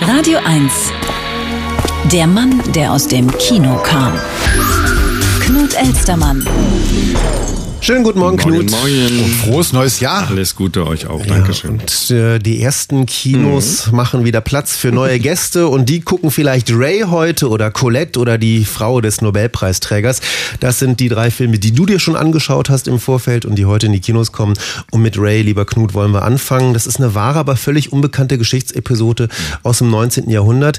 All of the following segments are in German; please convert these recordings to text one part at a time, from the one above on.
Radio 1. Der Mann, der aus dem Kino kam. Knut Elstermann. Schönen guten Morgen, Knut. Morgen. Und frohes neues Jahr. Alles Gute euch auch, Dankeschön. Und die ersten Kinos machen wieder Platz für neue Gäste und die gucken vielleicht Ray heute oder Colette oder die Frau des Nobelpreisträgers. Das sind die 3 Filme, die du dir schon angeschaut hast im Vorfeld und die heute in die Kinos kommen. Und mit Ray, lieber Knut, wollen wir anfangen. Das ist eine wahre, aber völlig unbekannte Geschichtsepisode aus dem 19. Jahrhundert.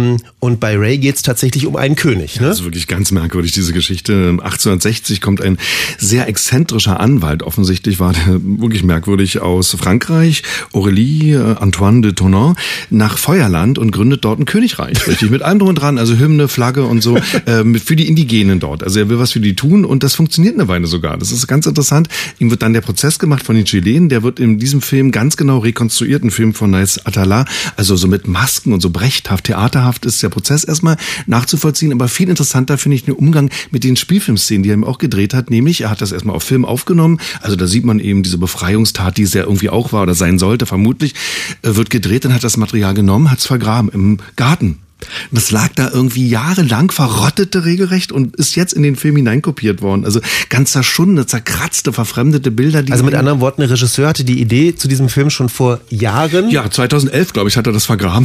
Und bei Ray geht es tatsächlich um einen König. Ne? Das ist wirklich ganz merkwürdig, diese Geschichte. 1860 kommt ein sehr exzentrischer Anwalt, offensichtlich war der wirklich merkwürdig, aus Frankreich, Aurélie Antoine de Tournon, nach Feuerland und gründet dort ein Königreich. Richtig, mit allem drum und dran, also Hymne, Flagge und so, für die Indigenen dort. Also er will was für die tun und das funktioniert eine Weile sogar. Das ist ganz interessant. Ihm wird dann der Prozess gemacht von den Chilenen, der wird in diesem Film ganz genau rekonstruiert, ein Film von Nice Atala, also so mit Masken und so brechthaft, theaterhaft ist der Prozess erstmal nachzuvollziehen, aber viel interessanter finde ich den Umgang mit den Spielfilmszenen, die er ihm auch gedreht hat, nämlich er hat das erstmal auf Film aufgenommen, also da sieht man eben diese Befreiungstat, die es ja irgendwie auch war oder sein sollte, vermutlich, wird gedreht, dann hat das Material genommen, hat es vergraben im Garten. Das lag da irgendwie jahrelang, verrottete regelrecht und ist jetzt in den Film hineinkopiert worden. Also ganz zerschundene, zerkratzte, verfremdete Bilder. Die also mit anderen Worten, der Regisseur hatte die Idee zu diesem Film schon vor Jahren. Ja, 2011, glaube ich, hat er das vergraben.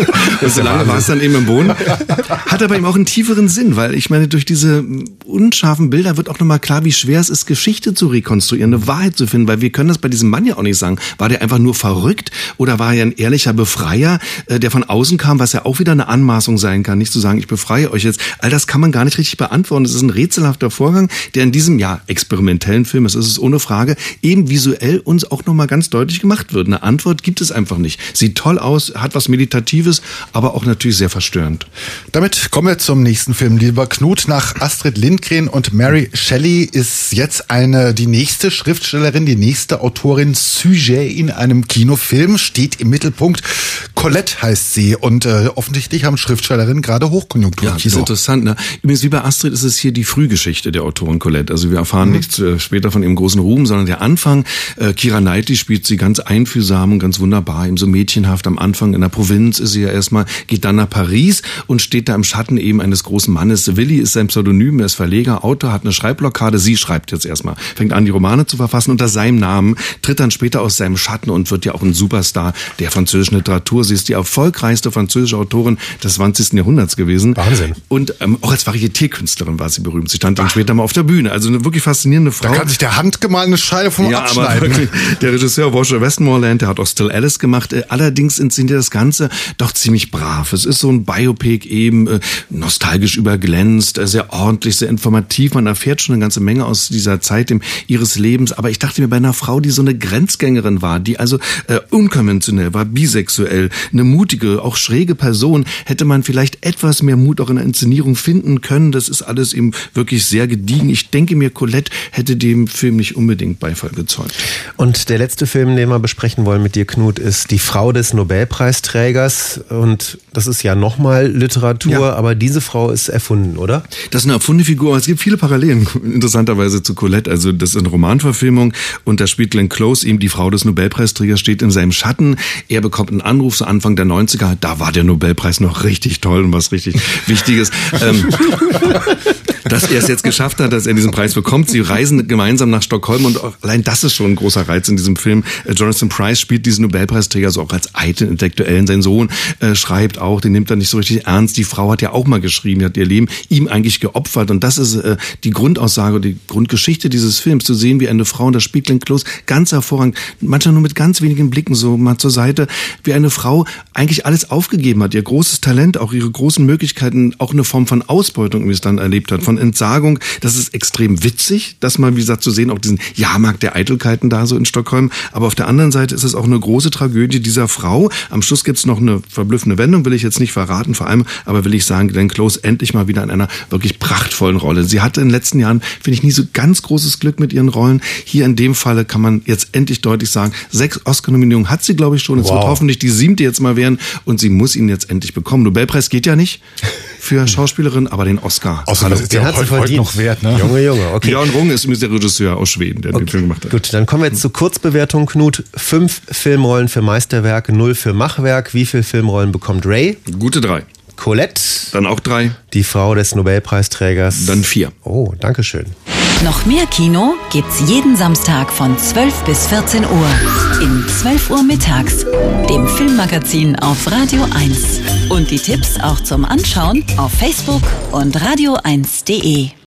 So lange war es dann eben im Boden. Hat aber eben auch einen tieferen Sinn, weil ich meine, durch diese unscharfen Bilder wird auch nochmal klar, wie schwer es ist, Geschichte zu rekonstruieren, eine Wahrheit zu finden, weil wir können das bei diesem Mann ja auch nicht sagen. War der einfach nur verrückt oder war er ein ehrlicher Befreier, der von außen kam, was ja auch wieder eine Anmaßung sein kann, nicht zu sagen, ich befreie euch jetzt. All das kann man gar nicht richtig beantworten. Es ist ein rätselhafter Vorgang, der in diesem experimentellen Film, es ist es ohne Frage, eben visuell uns auch nochmal ganz deutlich gemacht wird. Eine Antwort gibt es einfach nicht. Sieht toll aus, hat was Meditatives, aber auch natürlich sehr verstörend. Damit kommen wir zum nächsten Film. Lieber Knut, nach Astrid Lindgren und Mary Shelley ist jetzt die nächste Schriftstellerin, die nächste Autorin Sujet in einem Kinofilm, steht im Mittelpunkt. Colette heißt sie und offensichtlich haben Schriftstellerinnen gerade Hochkonjunktur. Ja, das ist interessant. Ne? Übrigens, wie bei Astrid ist es hier die Frühgeschichte der Autorin Colette. Also wir erfahren nichts später von ihrem großen Ruhm, sondern der Anfang. Keira Knightley spielt sie ganz einfühlsam und ganz wunderbar, eben so mädchenhaft am Anfang. In der Provinz ist sie ja erstmal, geht dann nach Paris und steht da im Schatten eben eines großen Mannes. Willi ist sein Pseudonym, er ist Verleger, Autor, hat eine Schreibblockade. Sie schreibt jetzt erstmal, fängt an, die Romane zu verfassen unter seinem Namen, tritt dann später aus seinem Schatten und wird ja auch ein Superstar der französischen Literatur. Sie ist die erfolgreichste französische Autorin des 20. Jahrhunderts gewesen. Wahnsinn. Und auch als Varieté-Künstlerin war sie berühmt. Sie stand dann später mal auf der Bühne. Also eine wirklich faszinierende Frau. Da kann sich der handgemahlene Scheibe vom abschneiden. Aber der Regisseur Roger Westmoreland, der hat auch Still Alice gemacht. Allerdings inszeniert das Ganze doch ziemlich brav. Es ist so ein Biopic eben, nostalgisch überglänzt, sehr ordentlich, sehr informativ. Man erfährt schon eine ganze Menge aus dieser Zeit ihres Lebens. Aber ich dachte mir, bei einer Frau, die so eine Grenzgängerin war, die also unkonventionell war, bisexuell, eine mutige, auch schräge Person, hätte man vielleicht etwas mehr Mut auch in der Inszenierung finden können. Das ist alles eben wirklich sehr gediegen. Ich denke mir, Colette hätte dem Film nicht unbedingt Beifall gezollt. Und der letzte Film, den wir besprechen wollen mit dir, Knut, ist Die Frau des Nobelpreisträgers. Und das ist ja nochmal Literatur, aber diese Frau ist erfunden, oder? Das ist eine erfundene Figur. Es gibt viele Parallelen, interessanterweise, zu Colette. Also das ist eine Romanverfilmung und da spielt Glenn Close, eben die Frau des Nobelpreisträgers, steht in seinem Schatten. Er bekommt einen Anruf, so Anfang der 90er, da war der Nobelpreis noch richtig toll und was richtig Wichtiges. Dass er es jetzt geschafft hat, dass er diesen Preis bekommt. Sie reisen gemeinsam nach Stockholm und allein das ist schon ein großer Reiz in diesem Film. Jonathan Pryce spielt diesen Nobelpreisträger so auch als eitlen Intellektuellen. Sein Sohn schreibt auch, den nimmt er nicht so richtig ernst. Die Frau hat ja auch mal geschrieben, die hat ihr Leben ihm eigentlich geopfert und das ist die Grundaussage, die Grundgeschichte dieses Films, zu sehen, wie eine Frau, und das spielt Glenn Close ganz hervorragend, manchmal nur mit ganz wenigen Blicken so mal zur Seite, wie eine Frau eigentlich alles aufgegeben hat, ihr großes Talent, auch ihre großen Möglichkeiten, auch eine Form von Ausbeutung, wie es dann erlebt hat, von Entsagung. Das ist extrem witzig, das mal, wie gesagt, zu sehen, auch diesen Jahrmarkt der Eitelkeiten da so in Stockholm. Aber auf der anderen Seite ist es auch eine große Tragödie dieser Frau. Am Schluss gibt es noch eine verblüffende Wendung, will ich jetzt nicht verraten, vor allem, aber will ich sagen, Glenn Close endlich mal wieder in einer wirklich prachtvollen Rolle. Sie hatte in den letzten Jahren, finde ich, nie so ganz großes Glück mit ihren Rollen. Hier in dem Falle kann man jetzt endlich deutlich sagen, 6 Oscar-Nominierungen hat sie, glaube ich, schon. Es wird hoffentlich die 7. jetzt mal werden und sie muss ihn jetzt endlich bekommen. Nobelpreis geht ja nicht. für Schauspielerin, aber den Oscar. Außer das ist ja heute noch wert, ne? Junge, okay. Björn Runge ist übrigens der Regisseur aus Schweden, der den Film gemacht hat. Gut, dann kommen wir jetzt zur Kurzbewertung, Knut. 5 Filmrollen für Meisterwerk, 0 für Machwerk. Wie viele Filmrollen bekommt Ray? Gute 3. Colette? Dann auch 3. Die Frau des Nobelpreisträgers? Dann 4. Oh, danke schön. Noch mehr Kino gibt's jeden Samstag von 12 bis 14 Uhr. In 12 Uhr mittags, dem Filmmagazin auf Radio 1. Und die Tipps auch zum Anschauen auf Facebook und radio1.de.